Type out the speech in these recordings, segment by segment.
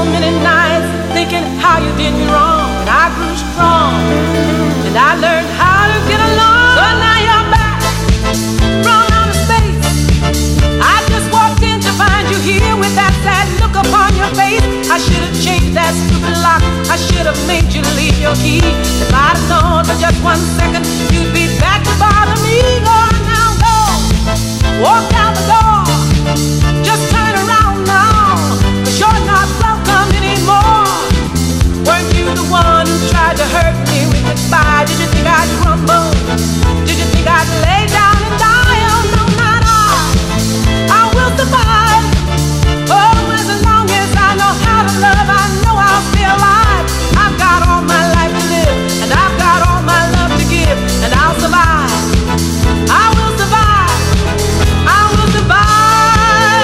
many nights thinking how you did me wrong, and I grew strong, and I learned how to get along. So now you're back from outer space. I just walked in to find you here with that sad look upon your face. I should have changed that stupid lock. I should have made you leave your key. If I'd have known for just 1 second you'd be back to bother me. Go on now, go. Walk out the door. Just turn around now, 'cause you're not welcome anymore. Weren't you the one who tried to hurt me with goodbye? Did you think I'd crumble? Did you think I'd lay down and die? Oh no, not I. I will survive. Oh, as long as I know how to love, I know I'll stay alive. I've got all my life to live, and I've got all my love to give, and I'll survive. I will survive. I will survive.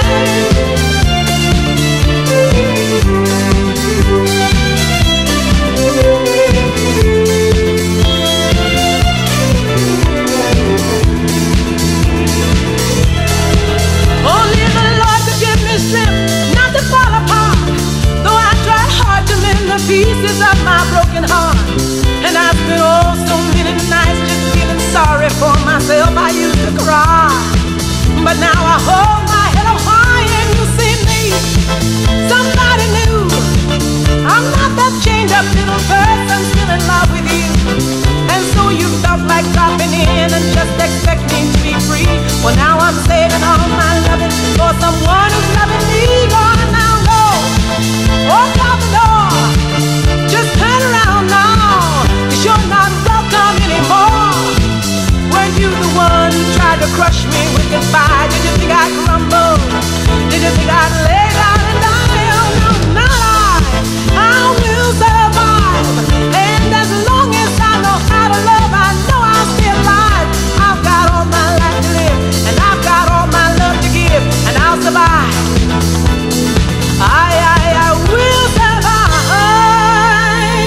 Only the Lord could give me strength not to fall apart, though I tried hard to mend the pieces of my broken heart. And I spent oh so many nights just feeling sorry for myself. I used to cry, but now I hold my head up high and you see me. Somebody new. I'm not that chained up little person still in love with you. And so you felt like dropping in and just expecting to be free. Well, now I'm saving all my loving for someone who's loving me. Go on now, go. Walk out the door. Just turn around now, 'cause you're not welcome anymore. Weren't you the one who tried to crush me with goodbye? Did you think I'd crumble? Did you think I'd lay down and die? Oh no, not I. I will survive. And as long as I know how to love, I know I'll stay alive. I've got all my life to live, and I've got all my love to give, and I'll survive. I will survive.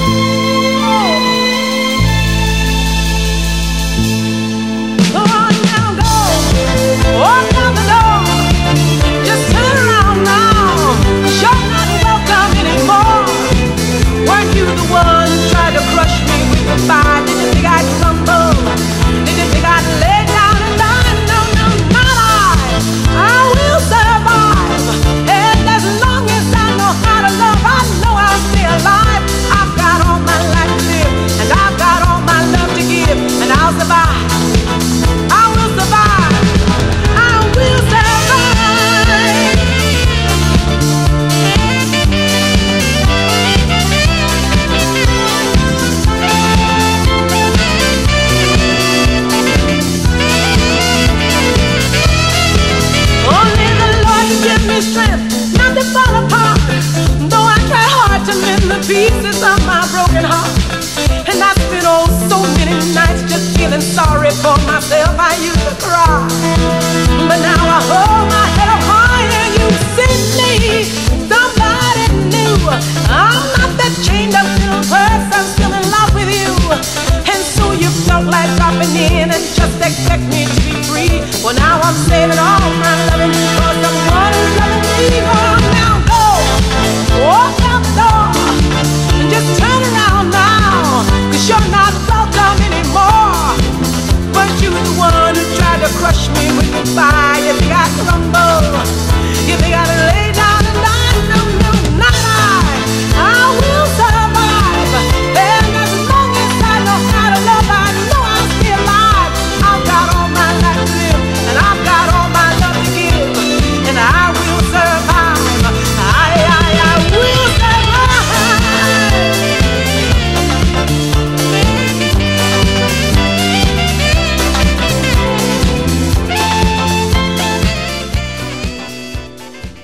Go on now, go. Walk out the door. Just turn around now. You're not welcome anymore. Weren't you the one who tried to crush me with goodbye? Did you think I'd crumble? Did you think I'd lay down and die? No, no, not I. I will survive. And as long as I know how to love, I know I'll stay alive. I've got all my life to live, and I've got all my love to give, and I'll survive. I will survive. I will survive. Only the Lord can give me strength not to fall apart, though I try hard to mend the pieces of my broken heart.